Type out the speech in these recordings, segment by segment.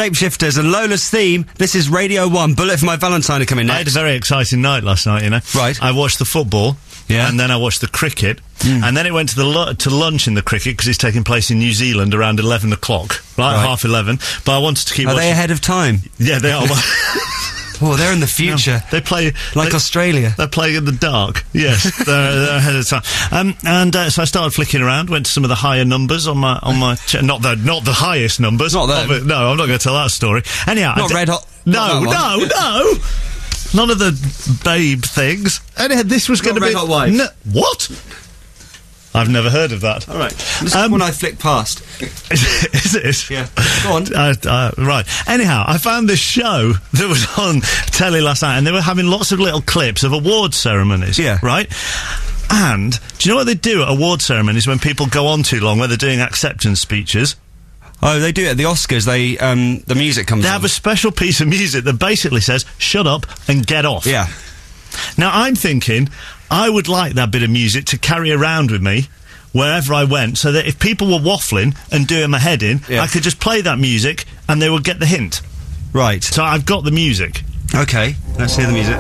Shapeshifters and Lola's theme. This is Radio 1. Bullet for My Valentine are coming next. I had a very exciting night last night, you know. Right. I watched the football. Yeah. And then I watched the cricket. And then it went to lunch in the cricket because it's taking place in New Zealand around 11 o'clock. Right? Half 11. But I wanted to keep watching. Are they ahead of time? Yeah, they are. Oh, they're in the future. No, they play... Like Australia. They're playing in the dark. Yes, they're ahead of time. So I started flicking around, went to some of the higher numbers on my not the highest numbers. Not them. No, I'm not going to tell that story. Anyhow... Not Red Hot... No. None of the babe things. Anyhow, this was going to be... Red Hot Wives. No, what? I've never heard of that. All right. This is one I flicked past. Is it? Yeah. Go on. Right. Anyhow, I found this show that was on telly last night, and they were having lots of little clips of award ceremonies. Yeah. Right? And do you know what they do at award ceremonies when people go on too long, when they're doing acceptance speeches? Oh, they do it at the Oscars. The music comes on. They have a special piece of music that basically says, shut up and get off. Yeah. Now, I'm thinking... I would like that bit of music to carry around with me wherever I went, so that if people were waffling and doing my head in, I could just play that music and they would get the hint. Right. So I've got the music. Okay, let's hear the music.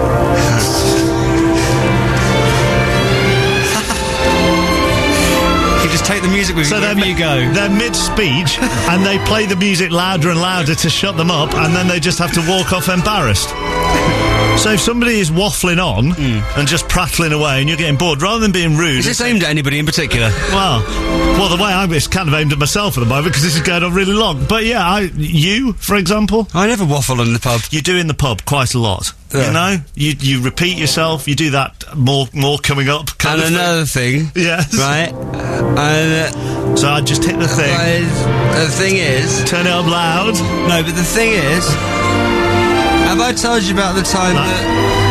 You just take the music with you wherever you go. They're mid-speech and they play the music louder and louder to shut them up, and then they just have to walk off embarrassed. So if somebody is waffling on and just prattling away and you're getting bored, rather than being rude... Is this aimed at anybody in particular? Well, the way it's kind of aimed at myself at the moment because this is going on really long. But yeah, you, for example... I never waffle in the pub. You do in the pub quite a lot. You know? You repeat yourself, you do that more coming up kind of another thing. Yes. Right. So I just hit the thing. The thing is... Turn it up loud. No, but the thing is... Have I told you about the time that...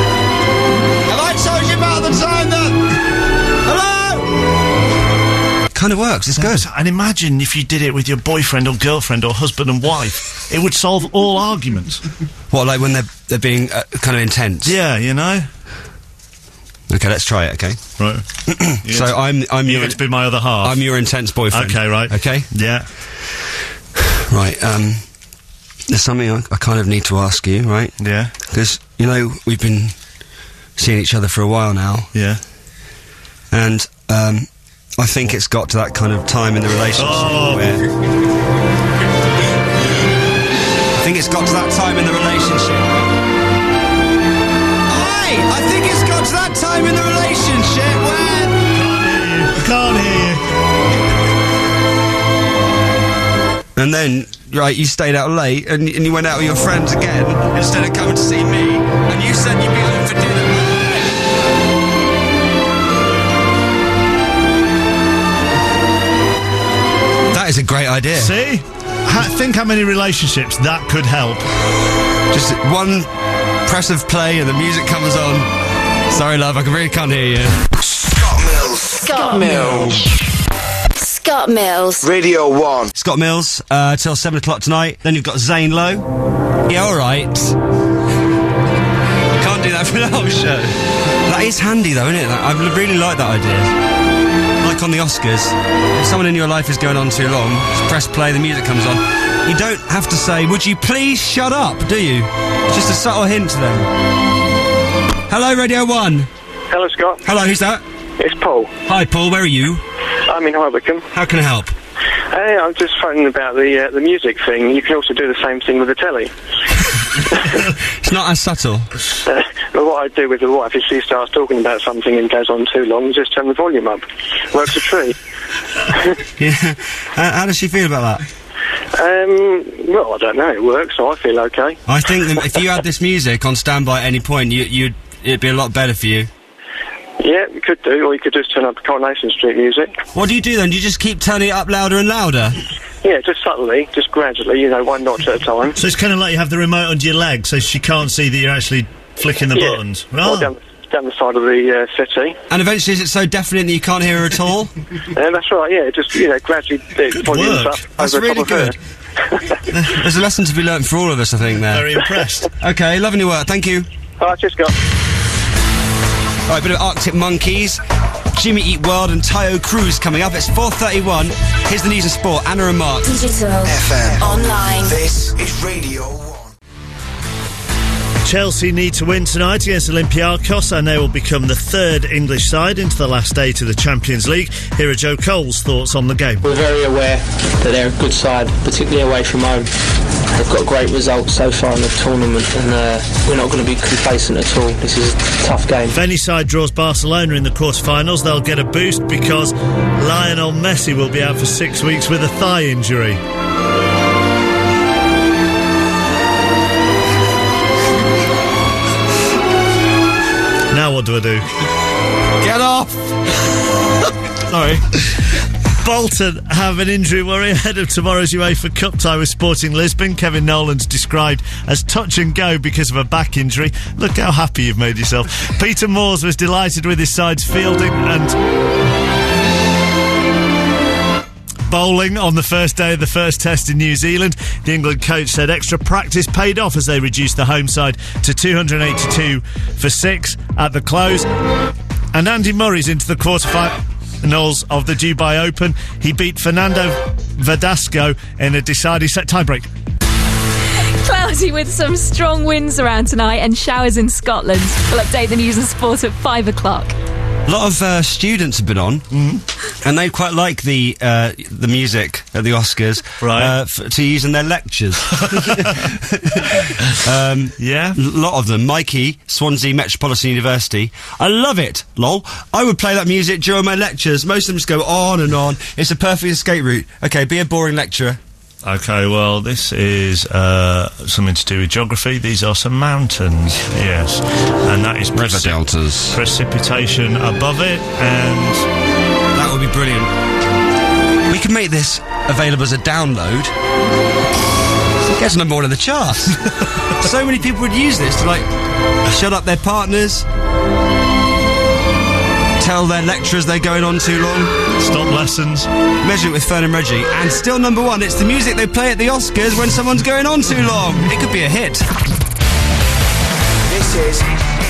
Hello? Kind of works, it's good. And imagine if you did it with your boyfriend or girlfriend or husband and wife. It would solve all arguments. What, like when they're being kind of intense? Yeah, you know. Okay, let's try it, okay? Right. So I'm you get to be my other half. I'm your intense boyfriend. Okay, right. Okay? Yeah. Right, there's something I kind of need to ask you, right? Yeah. Because, you know, we've been seeing each other for a while now. Yeah. And, I think it's got to that kind of time in the relationship where... I think it's got to that time in the relationship. I think it's got to that time in the relationship where... Can't hear you. And then, right, you stayed out late and you went out with your friends again instead of coming to see me. And you said you'd be home for dinner. That is a great idea. See? Think how many relationships that could help. Just one press of play and the music comes on. Sorry, love, I really can't hear you. Scott Mills. Radio 1. Scott Mills, till 7 o'clock tonight. Then you've got Zane Lowe. Yeah, alright. Can't do that for the whole show. That is handy though, isn't it? I really like that idea. Like on the Oscars, if someone in your life is going on too long, just press play, the music comes on. You don't have to say, would you please shut up, do you? It's just a subtle hint to them. Hello, Radio 1. Hello, Scott. Hello, who's that? It's Paul. Hi, Paul, where are you? I'm in High Wycombe. How can I help? I'm just phoning about the music thing. You can also do the same thing with the telly. It's not as subtle. But what I do with the wife is she starts talking about something and goes on too long, just turn the volume up. Works a treat. Yeah. How does she feel about that? Well, I don't know. It works, so I feel okay. I think that if you had this music on standby at any point, it'd be a lot better for you. Yeah, you could do, or you could just turn up Coronation Street music. What do you do then? Do you just keep turning it up louder and louder? Yeah, just subtly, just gradually, one notch at a time. So it's kind of like you have the remote under your leg, so she can't see that you're actually flicking the buttons. Or down the side of the settee. And eventually is it so deafening that you can't hear her at all? That's right, yeah, just, gradually volumes up. That's really good. There's a lesson to be learnt for all of us, I think, there. Very impressed. Okay, loving your work, thank you. Alright, cheers, Scott. Alright, bit of Arctic Monkeys, Jimmy Eat World and Tayo Cruz coming up. It's 4:31. Here's the news and sport. Anna and Mark. Digital. FM. Online. This is Radio 1. Chelsea need to win tonight against Olympiacos and they will become the third English side into the last eight of the Champions League. Here are Joe Cole's thoughts on the game. We're very aware that they're a good side, particularly away from home. They've got great results so far in the tournament and we're not going to be complacent at all. This is a tough game. If any side draws Barcelona in the quarter-finals, they'll get a boost because Lionel Messi will be out for 6 weeks with a thigh injury. Now what do I do? Get off! Sorry. Bolton have an injury worry ahead of tomorrow's UEFA Cup tie with Sporting Lisbon. Kevin Nolan's described as touch and go because of a back injury. Look how happy you've made yourself. Peter Moores was delighted with his side's fielding and bowling on the first day of the first test in New Zealand. The England coach said extra practice paid off as they reduced the home side to 282 for 6 at the close. And Andy Murray's into the quarter-finals of the Dubai Open. He beat Fernando Verdasco in a deciding set tiebreak. Cloudy with some strong winds around tonight and showers in Scotland. We'll update the news and sport at 5 o'clock. A lot of students have been on, and they quite like the music at the Oscars, right? To use in their lectures. Yeah, a lot of them. Mikey, Swansea Metropolitan University. I love it. Lol. I would play that music during my lectures. Most of them just go on and on. It's a perfect escape route. Okay, be a boring lecturer. Okay, well, this is something to do with geography. These are some mountains, yes. And that is river deltas. Precipitation above it, and that would be brilliant. We can make this available as a download. It gets number one in the charts. So many people would use this to, like, shut up their partners, tell their lecturers they're going on too long, stop lessons, measure it with Fern and Reggie, and still number one. It's the music they play at the Oscars when someone's going on too long. It could be a hit. This is